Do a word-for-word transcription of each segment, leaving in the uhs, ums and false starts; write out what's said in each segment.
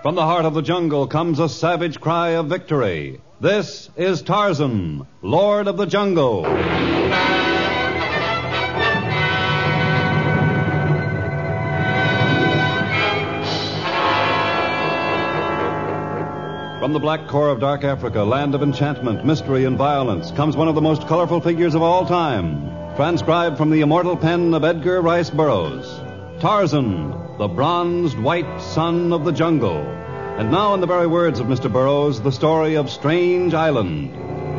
From the heart of the jungle comes a savage cry of victory. This is Tarzan, Lord of the Jungle. From the black core of dark Africa, land of enchantment, mystery, and violence, comes one of the most colorful figures of all time, transcribed from the immortal pen of Edgar Rice Burroughs. Tarzan, the bronzed white son of the jungle. And now, in the very words of Mister Burroughs, the story of Strange Island.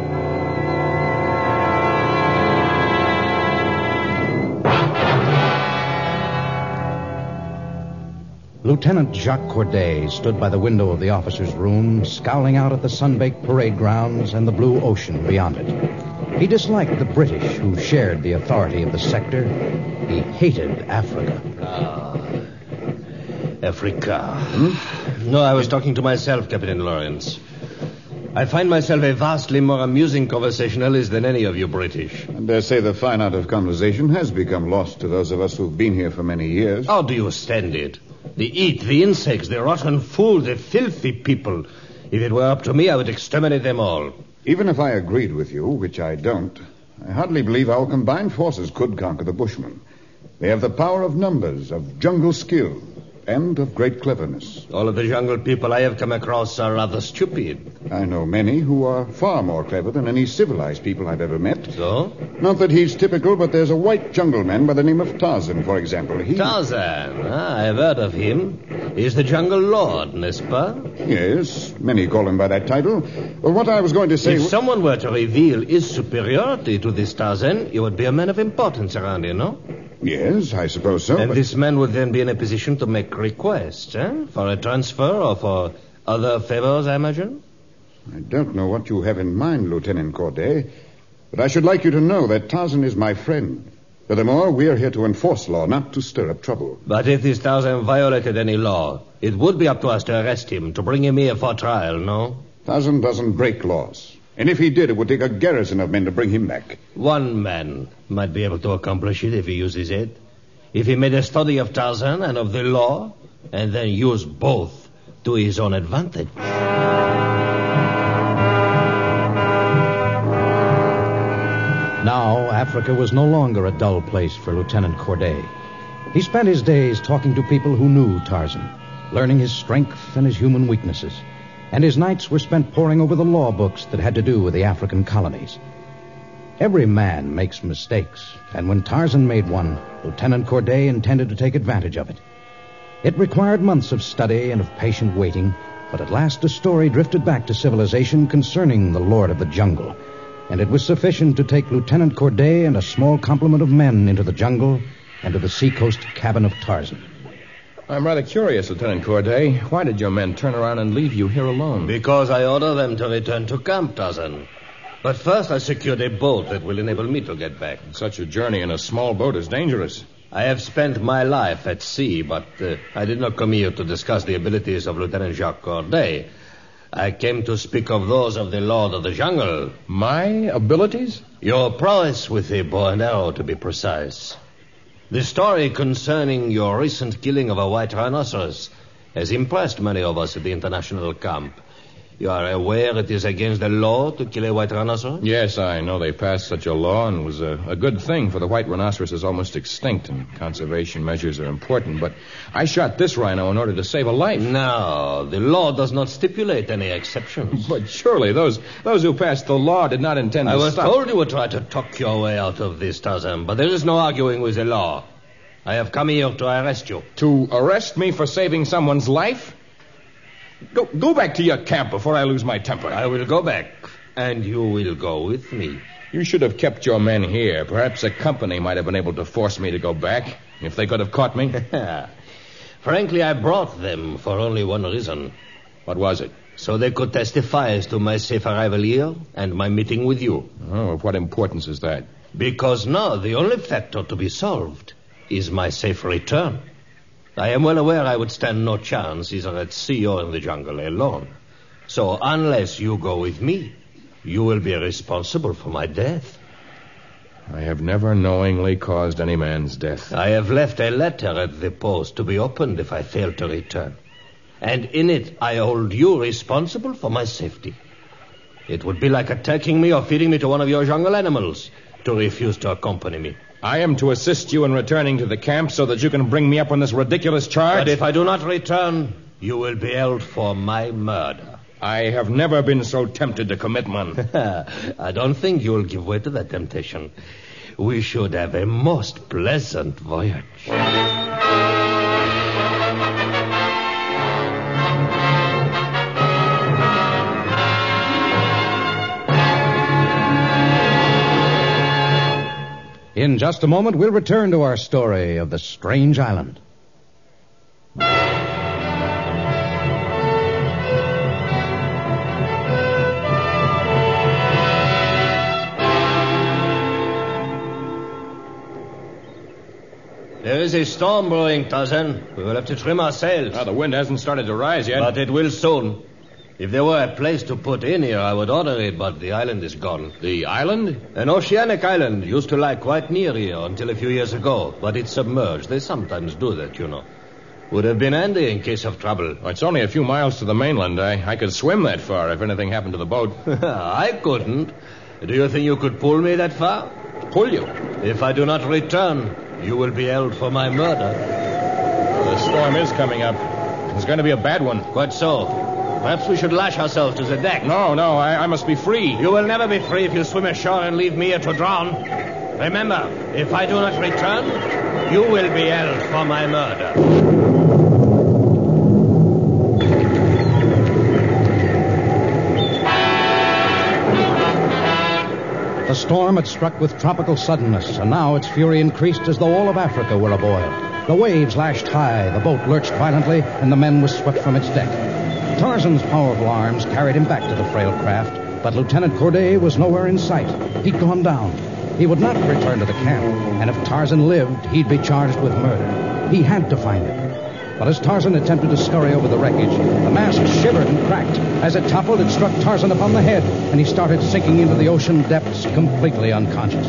Lieutenant Jacques Corday stood by the window of the officer's room, scowling out at the sun-baked parade grounds and the blue ocean beyond it. He disliked the British, who shared the authority of the sector. He hated Africa. Ah, Africa. Hmm? No, I was talking to myself, Captain Lawrence. I find myself a vastly more amusing conversationalist than any of you British. I dare say the fine art of conversation has become lost to those of us who've been here for many years. How do you stand it? They eat the insects, the rotten food, the filthy people. If it were up to me, I would exterminate them all. Even if I agreed with you, which I don't, I hardly believe our combined forces could conquer the Bushmen. They have the power of numbers, of jungle skill, and of great cleverness. All of the jungle people I have come across are rather stupid. I know many who are far more clever than any civilized people I've ever met. So? Not that he's typical, but there's a white jungle man by the name of Tarzan, for example. He... Tarzan? Ah, I've heard of him. He's the jungle lord, n'est-ce pas? Yes, many call him by that title. Well, what I was going to say... If someone were to reveal his superiority to this Tarzan, he would be a man of importance around here, no? Yes, I suppose so. And but... this man would then be in a position to make requests, eh? For a transfer or for other favors, I imagine? I don't know what you have in mind, Lieutenant Corday, but I should like you to know that Tarzan is my friend. Furthermore, we are here to enforce law, not to stir up trouble. But if this Tarzan violated any law, it would be up to us to arrest him, to bring him here for trial, no? Tarzan doesn't break laws. And if he did, it would take a garrison of men to bring him back. One man might be able to accomplish it if he used his head. If he made a study of Tarzan and of the law, and then used both to his own advantage. Now, Africa was no longer a dull place for Lieutenant Corday. He spent his days talking to people who knew Tarzan, learning his strength and his human weaknesses. And his nights were spent poring over the law books that had to do with the African colonies. Every man makes mistakes, and when Tarzan made one, Lieutenant Corday intended to take advantage of it. It required months of study and of patient waiting, but at last a story drifted back to civilization concerning the Lord of the Jungle, and it was sufficient to take Lieutenant Corday and a small complement of men into the jungle and to the seacoast cabin of Tarzan. I'm rather curious, Lieutenant Corday. Why did your men turn around and leave you here alone? Because I ordered them to return to camp, Tarzan. But first I secured a boat that will enable me to get back. Such a journey in a small boat is dangerous. I have spent my life at sea, but uh, I did not come here to discuss the abilities of Lieutenant Jacques Corday. I came to speak of those of the Lord of the Jungle. My abilities? Your prowess with a bow and arrow, to be precise. The story concerning your recent killing of a white rhinoceros has impressed many of us at the international camp. You are aware it is against the law to kill a white rhinoceros? Yes, I know they passed such a law, and it was a, a good thing, for the white rhinoceros is almost extinct, and conservation measures are important. But I shot this rhino in order to save a life. No, the law does not stipulate any exceptions. But surely those those who passed the law did not intend I to was stop... told you would try to talk your way out of this, Tarzan, but there is no arguing with the law. I have come here to arrest you. To arrest me for saving someone's life? Go go back to your camp before I lose my temper. I will go back, and you will go with me. You should have kept your men here. Perhaps a company might have been able to force me to go back, if they could have caught me. Frankly, I brought them for only one reason. What was it? So they could testify as to my safe arrival here and my meeting with you. Oh, of what importance is that? Because now the only factor to be solved is my safe return. I am well aware I would stand no chance either at sea or in the jungle alone. So unless you go with me, you will be responsible for my death. I have never knowingly caused any man's death. I have left a letter at the post to be opened if I fail to return. And in it, I hold you responsible for my safety. It would be like attacking me or feeding me to one of your jungle animals to refuse to accompany me. I am to assist you in returning to the camp so that you can bring me up on this ridiculous charge? But if I do not return, you will be held for my murder. I have never been so tempted to commit one. I don't think you will give way to that temptation. We should have a most pleasant voyage. In just a moment, we'll return to our story of the strange island. There is a storm brewing, Tarzan. We will have to trim our sails. Oh, the wind hasn't started to rise yet. But it will soon. If there were a place to put in here, I would order it, but the island is gone. The island? An oceanic island used to lie quite near here until a few years ago, but it's submerged. They sometimes do that, you know. Would have been handy in case of trouble. Oh, it's only a few miles to the mainland. I, I could swim that far if anything happened to the boat. I couldn't. Do you think you could pull me that far? Pull you? If I do not return, you will be held for my murder. Well, the storm is coming up. It's going to be a bad one. Quite so. Perhaps we should lash ourselves to the deck. No, no, I, I must be free. You will never be free if you swim ashore and leave me here to drown. Remember, if I do not return, you will be held for my murder. The storm had struck with tropical suddenness, and now its fury increased as though all of Africa were aboil. The waves lashed high, the boat lurched violently, and the men were swept from its deck. Tarzan's powerful arms carried him back to the frail craft, but Lieutenant Corday was nowhere in sight. He'd gone down. He would not return to the camp, and if Tarzan lived, he'd be charged with murder. He had to find it. But as Tarzan attempted to scurry over the wreckage, the mast shivered and cracked. As it toppled, it struck Tarzan upon the head, and he started sinking into the ocean depths completely unconscious.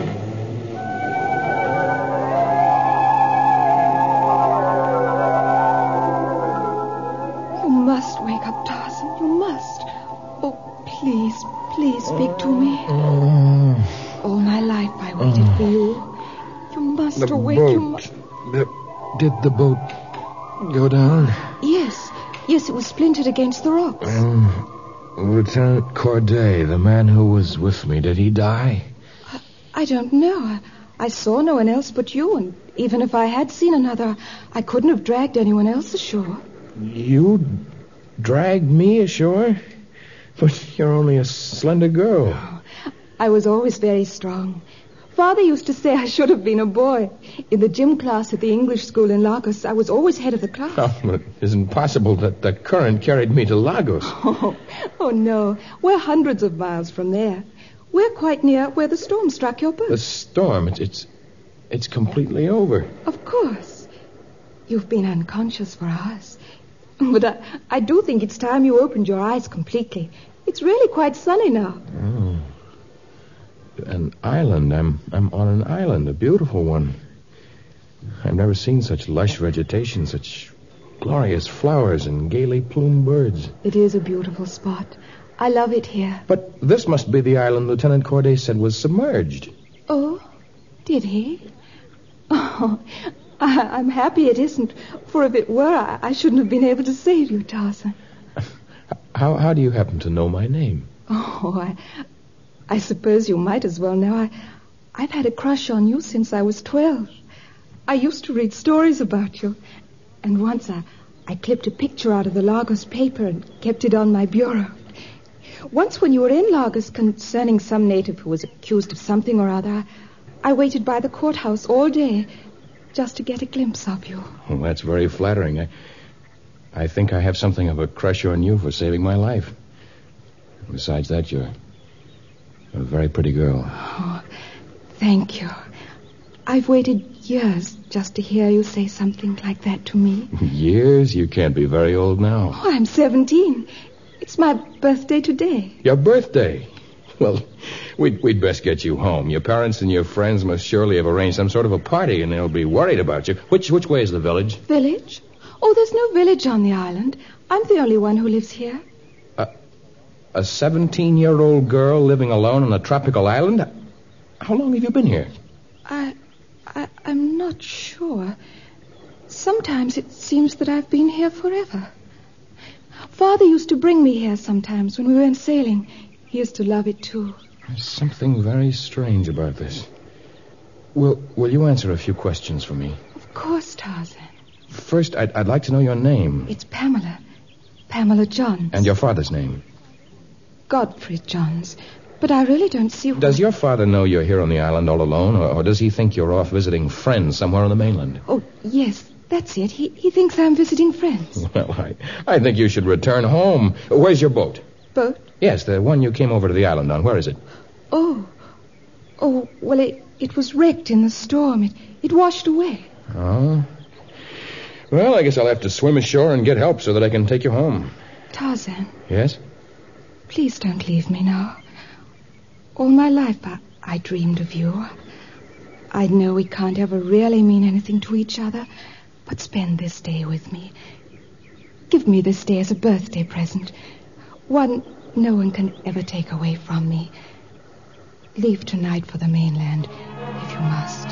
Please, please speak to me. Oh. All my life I waited oh. for you. You must the awake. Boat. You must... The, did the boat go down? Yes. Yes, it was splintered against the rocks. Um, Lieutenant Corday, the man who was with me, did he die? I, I don't know. I, I saw no one else but you, and even if I had seen another, I couldn't have dragged anyone else ashore. You dragged me ashore? But you're only a slender girl. Oh, I was always very strong. Father used to say I should have been a boy. In the gym class at the English school in Lagos, I was always head of the class. Oh, but it isn't possible that the current carried me to Lagos. Oh, oh, no. We're hundreds of miles from there. We're quite near where the storm struck your boat. The storm? It's, it's, it's completely over. Of course. You've been unconscious for hours. But I, I do think it's time you opened your eyes completely. It's really quite sunny now. Oh. An island. I'm I'm on an island, a beautiful one. I've never seen such lush vegetation, such glorious flowers and gaily plumed birds. It is a beautiful spot. I love it here. But this must be the island Lieutenant Corday said was submerged. Oh, did he? Oh, I, I'm happy it isn't, for if it were, I, I shouldn't have been able to save you, Tarzan. How how do you happen to know my name? Oh, I I suppose you might as well know. I, I've had a crush on you since I was twelve. I used to read stories about you, and once I, I clipped a picture out of the Lagos paper and kept it on my bureau. Once when you were in Lagos concerning some native who was accused of something or other, I waited by the courthouse all day just to get a glimpse of you. Well, that's very flattering. I, I think I have something of a crush on you for saving my life. Besides that, you're a very pretty girl. Oh, thank you. I've waited years just to hear you say something like that to me. Years? You can't be very old now. Oh, I'm seventeen. It's my birthday today. Your birthday? Well, we'd, we'd best get you home. Your parents and your friends must surely have arranged some sort of a party, and they'll be worried about you. Which which way is the village? Village? Oh, there's no village on the island. I'm the only one who lives here. A seventeen-year-old girl living alone on a tropical island? How long have you been here? I, I, I'm not sure. Sometimes it seems that I've been here forever. Father used to bring me here sometimes when we went sailing. He used to love it, too. There's something very strange about this. Will, will you answer a few questions for me? Of course, Tarzan. First, I'd, I'd like to know your name. It's Pamela. Pamela Johns. And your father's name? Godfrey Johns. But I really don't see why... Does your father know you're here on the island all alone, or, or does he think you're off visiting friends somewhere on the mainland? Oh, yes, that's it. He, he thinks I'm visiting friends. Well, I, I think you should return home. Where's your boat? Boat? Yes, the one you came over to the island on. Where is it? Oh. Oh, well, it, it was wrecked in the storm. It, it washed away. Oh? Well, I guess I'll have to swim ashore and get help so that I can take you home. Tarzan. Yes? Please don't leave me now. All my life I, I dreamed of you. I know we can't ever really mean anything to each other, but spend this day with me. Give me this day as a birthday present. One no one can ever take away from me. Leave tonight for the mainland, if you must.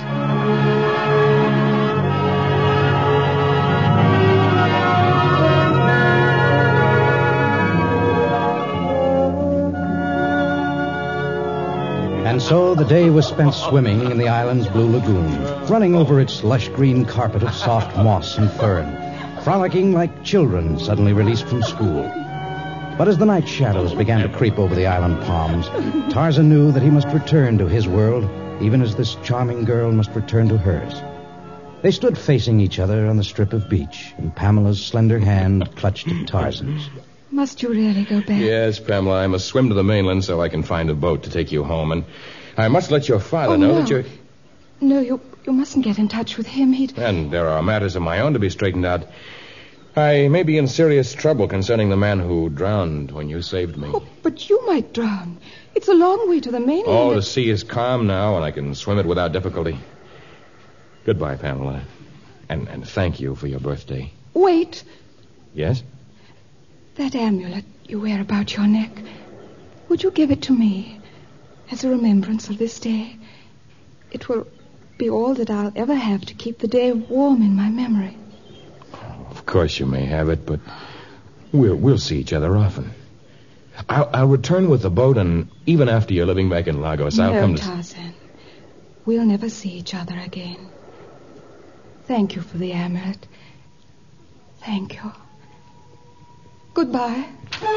And so the day was spent swimming in the island's blue lagoon, running over its lush green carpet of soft moss and fern, frolicking like children suddenly released from school. But as the night shadows began to creep over the island palms, Tarzan knew that he must return to his world, even as this charming girl must return to hers. They stood facing each other on the strip of beach, and Pamela's slender hand clutched at Tarzan's. Must you really go back? Yes, Pamela, I must swim to the mainland so I can find a boat to take you home, and I must let your father oh, know no. that you're... No, you, you mustn't get in touch with him. He'd... And there are matters of my own to be straightened out. I may be in serious trouble concerning the man who drowned when you saved me. Oh, but you might drown. It's a long way to the mainland. Oh, the sea is calm now, and I can swim it without difficulty. Goodbye, Pamela. And, and thank you for your birthday. Wait. Yes? That amulet you wear about your neck, would you give it to me as a remembrance of this day? It will be all that I'll ever have to keep the day warm in my memory. Of course you may have it, but we'll, we'll see each other often. I'll, I'll return with the boat, and even after you're living back in Lagos, I'll no, come to... Tarzan. We'll never see each other again. Thank you for the amulet. Thank you. Goodbye.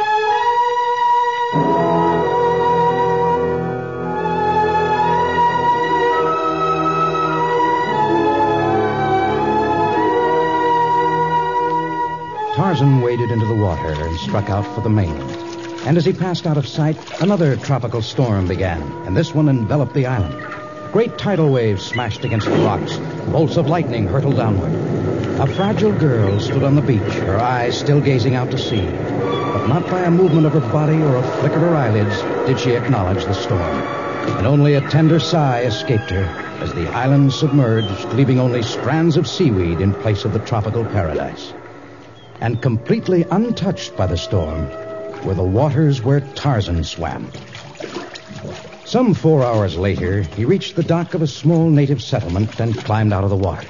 Tarzan waded into the water and struck out for the mainland. And as he passed out of sight, another tropical storm began, and this one enveloped the island. Great tidal waves smashed against the rocks. Bolts of lightning hurtled downward. A fragile girl stood on the beach, her eyes still gazing out to sea. But not by a movement of her body or a flicker of her eyelids did she acknowledge the storm. And only a tender sigh escaped her as the island submerged, leaving only strands of seaweed in place of the tropical paradise. And completely untouched by the storm were the waters where Tarzan swam. Some four hours later, he reached the dock of a small native settlement and climbed out of the water.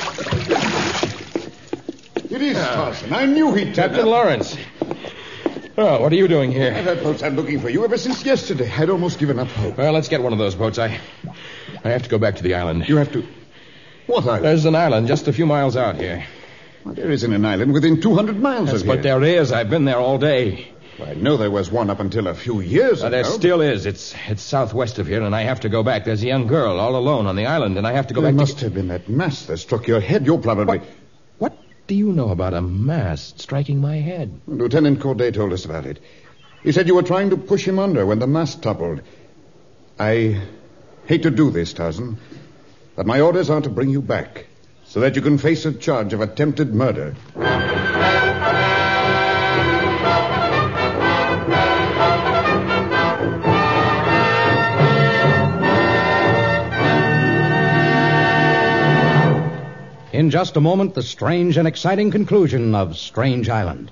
It is Tarzan. I knew he'd turn Captain up. Lawrence. Oh, what are you doing here? I've had boats out looking for you ever since yesterday. I'd almost given up hope. Well, let's get one of those boats. I I have to go back to the island. You have to... What island? There's an island just a few miles out here. Well, there isn't an island within two hundred miles Yes, of but here. there is. I've been there all day. Well, I know there was one up until a few years Uh, ago. there still is. It's it's southwest of here, and I have to go back. There's a young girl all alone on the island, and I have to go There back must to... have been that mass that struck your head. You're probably... What? What do you know about a mast striking my head? Lieutenant Corday told us about it. He said you were trying to push him under when the mast toppled. I hate to do this, Tarzan, but my orders are to bring you back so that you can face a charge of attempted murder. In just a moment, the strange and exciting conclusion of Strange Island.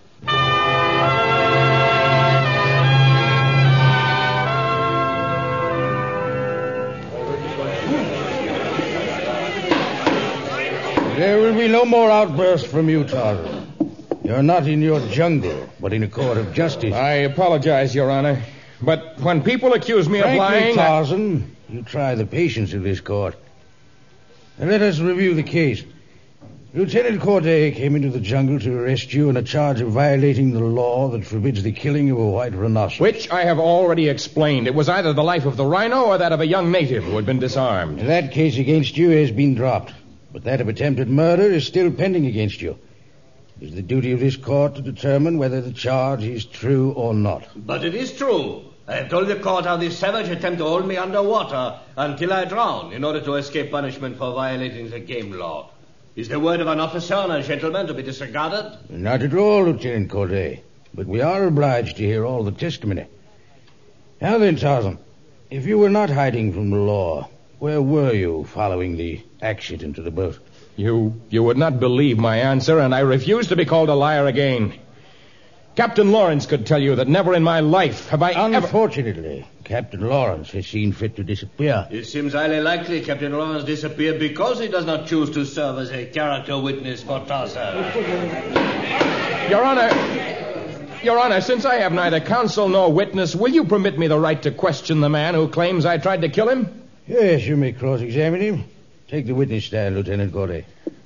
There will be no more outbursts from you, Tarzan. You're not in your jungle, but in a court of justice. I apologize, Your Honor. But when people accuse me Frankly, of lying... Tarzan, I... you try the patience of this court. And let us review the case. Lieutenant Corday came into the jungle to arrest you on a charge of violating the law that forbids the killing of a white rhinoceros. Which I have already explained. It was either the life of the rhino or that of a young native who had been disarmed. That case against you has been dropped. But that of attempted murder is still pending against you. It is the duty of this court to determine whether the charge is true or not. But it is true. I have told the court how this savage attempted to hold me underwater until I drowned in order to escape punishment for violating the game law. Is the word of an officer and a gentleman to be disregarded? Not at all, Lieutenant Corday. But we are obliged to hear all the testimony. Now then, Tarzan, if you were not hiding from the law, where were you following the accident to the boat? You you would not believe my answer, and I refuse to be called a liar again. Captain Lawrence could tell you that never in my life have I Unfortunately, ever... Captain Lawrence has seen fit to disappear. It seems highly likely Captain Lawrence disappeared because he does not choose to serve as a character witness for Tarzan. Your Honor, Your Honor, since I have neither counsel nor witness, will you permit me the right to question the man who claims I tried to kill him? Yes, you may cross-examine him. Take the witness stand, Lieutenant Corday.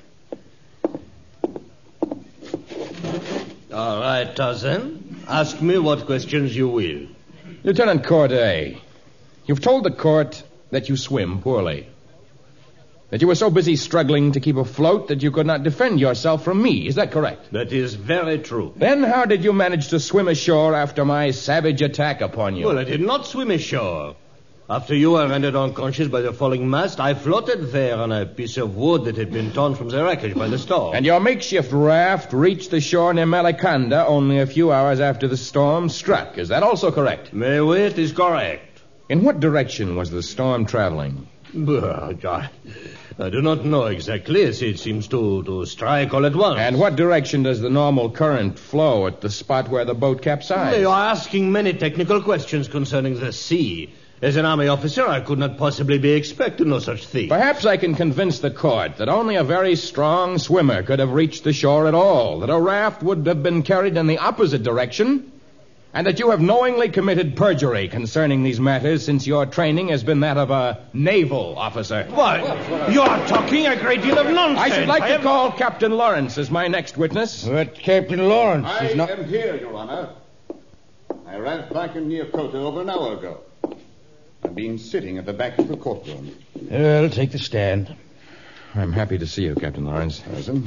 All right, Tarzan. Ask me what questions you will. Lieutenant Corday, you've told the court that you swim poorly. That you were so busy struggling to keep afloat that you could not defend yourself from me. Is that correct? That is very true. Then how did you manage to swim ashore after my savage attack upon you? Well, I did not swim ashore. After you were rendered unconscious by the falling mast, I floated there on a piece of wood that had been torn from the wreckage by the storm. And your makeshift raft reached the shore near Malakanda only a few hours after the storm struck. Is that also correct? My wit is correct. In what direction was the storm traveling? But I, I do not know exactly. It seems to, to strike all at once. And what direction does the normal current flow at the spot where the boat capsized? You are asking many technical questions concerning the sea. As an army officer, I could not possibly be expected to know such things. Perhaps I can convince the court that only a very strong swimmer could have reached the shore at all, that a raft would have been carried in the opposite direction, and that you have knowingly committed perjury concerning these matters since your training has been that of a naval officer. What? You are talking a great deal of nonsense. I should like I to have... call Captain Lawrence as my next witness. But Captain Lawrence I is not... am here, Your Honor. I arrived back in Neokota over an hour ago. I've been sitting at the back of the courtroom. Well, take the stand. I'm happy to see you, Captain Lawrence. Tarzan.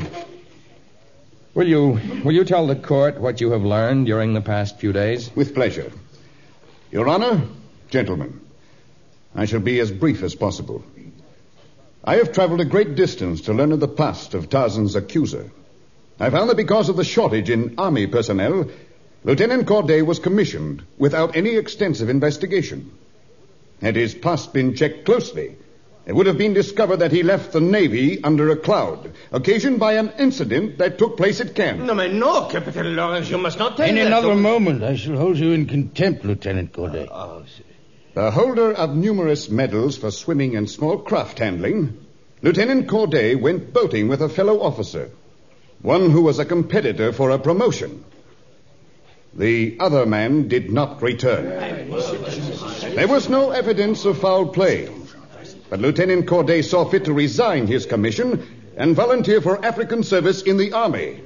Will you will you tell the court what you have learned during the past few days? With pleasure. Your Honor, gentlemen, I shall be as brief as possible. I have traveled a great distance to learn of the past of Tarzan's accuser. I found that because of the shortage in army personnel, Lieutenant Corday was commissioned without any extensive investigation. Had his past been checked closely, it would have been discovered that he left the Navy under a cloud, occasioned by an incident that took place at camp. No, man, no, Captain Lawrence, you must not take In that. another moment, I shall hold you in contempt, Lieutenant Corday. Oh, The holder of numerous medals for swimming and small craft handling, Lieutenant Corday went boating with a fellow officer, one who was a competitor for a promotion. The other man did not return. There was no evidence of foul play, but Lieutenant Corday saw fit to resign his commission and volunteer for African service in the army.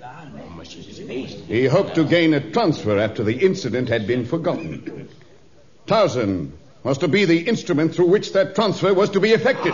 He hoped to gain a transfer after the incident had been forgotten. Tarzan was to be the instrument through which that transfer was to be effected.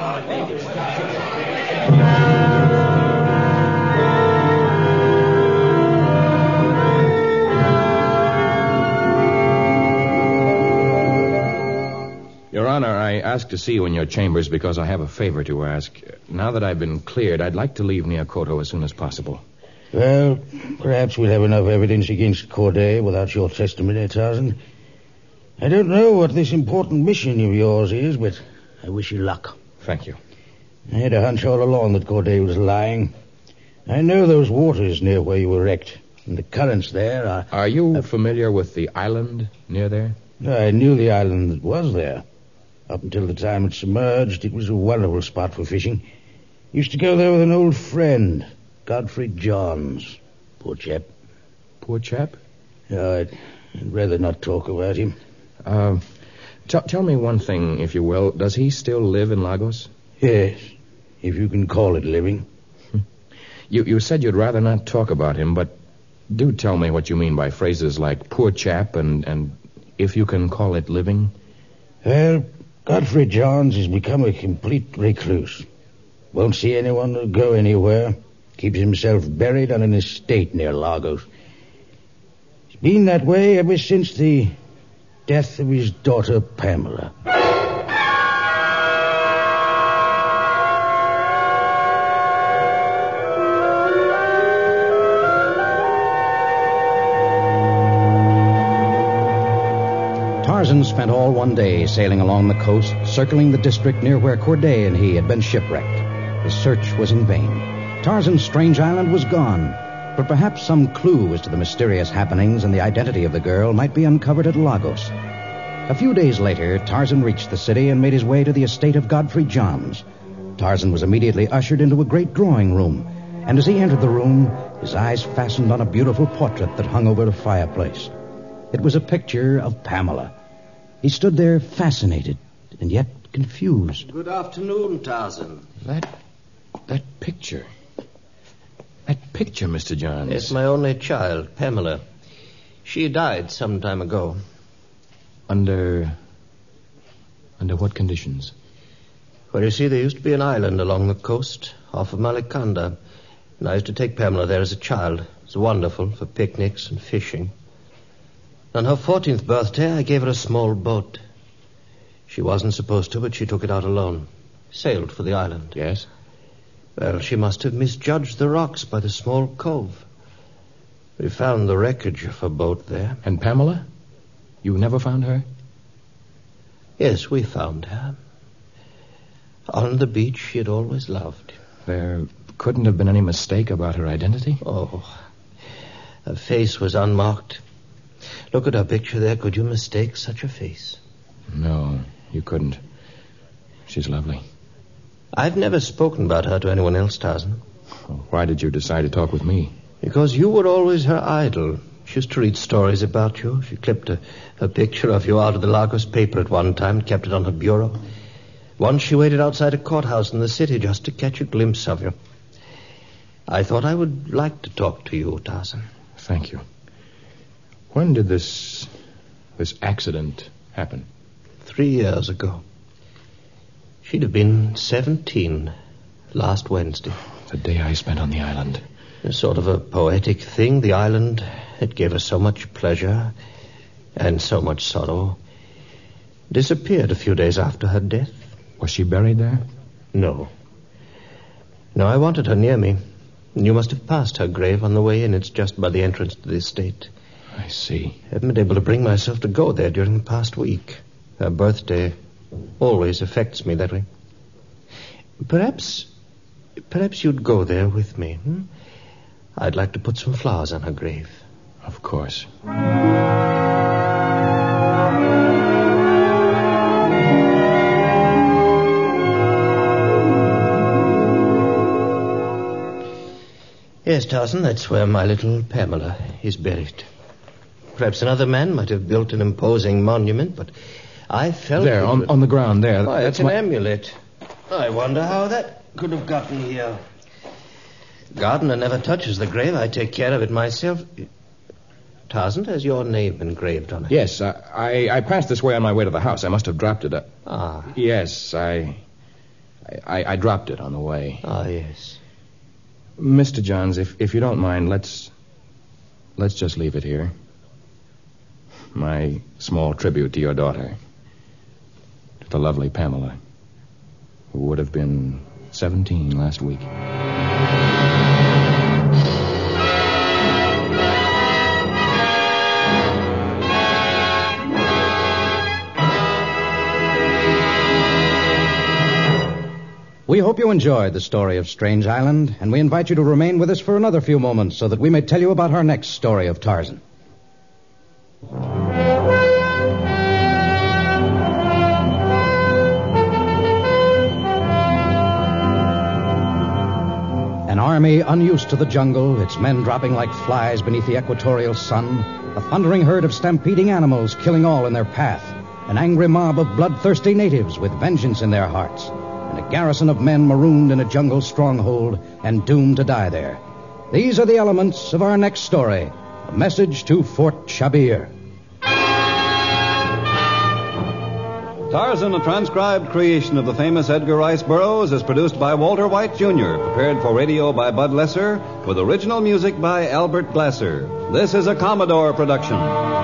Your Honor, I asked to see you in your chambers because I have a favor to ask. Now that I've been cleared, I'd like to leave Neokoto as soon as possible. Well, perhaps we'll have enough evidence against Corday without your testimony, Tarzan. I don't know what this important mission of yours is, but I wish you luck. Thank you. I had a hunch all along that Corday was lying. I know those waters near where you were wrecked. And the currents there are... Are you familiar with the island near there? I knew the island that was there. Up until the time it submerged, it was a wonderful spot for fishing. Used to go there with an old friend, Godfrey Johns. Poor chap. Poor chap? No, I'd, I'd rather not talk about him. Uh, t- tell me one thing, if you will. Does he still live in Lagos? Yes, if you can call it living. You, you said you'd rather not talk about him, but do tell me what you mean by phrases like poor chap and, and if you can call it living. Well, Godfrey Johns has become a complete recluse. Won't see anyone or go anywhere. Keeps himself buried on an estate near Lagos. He's been that way ever since the death of his daughter, Pamela. Tarzan spent all one day sailing along the coast, circling the district near where Corday and he had been shipwrecked. His search was in vain. Tarzan's strange island was gone, but perhaps some clue as to the mysterious happenings and the identity of the girl might be uncovered at Lagos. A few days later, Tarzan reached the city and made his way to the estate of Godfrey Johns. Tarzan was immediately ushered into a great drawing room, and as he entered the room, his eyes fastened on a beautiful portrait that hung over the fireplace. It was a picture of Pamela. He stood there fascinated and yet confused. Good afternoon, Tarzan. That that picture. That picture, Mister Johns. It's my only child, Pamela. She died some time ago. Under... Under what conditions? Well, you see, there used to be an island along the coast off of Malikanda, and I used to take Pamela there as a child. It was wonderful for picnics and fishing. On her fourteenth birthday, I gave her a small boat. She wasn't supposed to, but she took it out alone. Sailed for the island. Yes? Well, she must have misjudged the rocks by the small cove. We found the wreckage of her boat there. And Pamela? You never found her? Yes, we found her. On the beach she had always loved. There couldn't have been any mistake about her identity? Oh, her face was unmarked. Look at her picture there. Could you mistake such a face? No, you couldn't. She's lovely. I've never spoken about her to anyone else, Tarzan. Well, why did you decide to talk with me? Because you were always her idol. She used to read stories about you. She clipped a, a picture of you out of the Lagos paper at one time and kept it on her bureau. Once she waited outside a courthouse in the city just to catch a glimpse of you. I thought I would like to talk to you, Tarzan. Thank you. When did this... this accident happen? Three years ago. She'd have been seventeen last Wednesday. The day I spent on the island. A sort of a poetic thing. The island, it gave her so much pleasure and so much sorrow. Disappeared a few days after her death. Was she buried there? No. No, I wanted her near me. You must have passed her grave on the way in. It's just by the entrance to the estate. I see. I haven't been able to bring myself to go there during the past week. Her birthday always affects me that way. Perhaps, perhaps you'd go there with me. Hmm? I'd like to put some flowers on her grave. Of course. Yes, Tarzan, that's where my little Pamela is buried. Perhaps another man might have built an imposing monument, but I felt... There, on, would... on the ground there. Why, that's it's an my... amulet. I wonder how that could have gotten here. Gardener never touches the grave. I take care of it myself. Tarzan, has your name engraved on it? Yes, I, I, I passed this way on my way to the house. I must have dropped it. Uh, Ah. Yes, I, I... I dropped it on the way. Ah, yes. Mister Johns, if, if you don't mind, let's... Let's just leave it here. My small tribute to your daughter. To the lovely Pamela, who would have been seventeen last week. We hope you enjoyed the story of Strange Island, and we invite you to remain with us for another few moments so that we may tell you about our next story of Tarzan. An army unused to the jungle, its men dropping like flies beneath the equatorial sun, a thundering herd of stampeding animals killing all in their path, an angry mob of bloodthirsty natives with vengeance in their hearts, and a garrison of men marooned in a jungle stronghold and doomed to die there. These are the elements of our next story, a message to Fort Shabir. Tarzan, a transcribed creation of the famous Edgar Rice Burroughs, is produced by Walter White, Junior, prepared for radio by Bud Lesser, with original music by Albert Glasser. This is a Commodore production.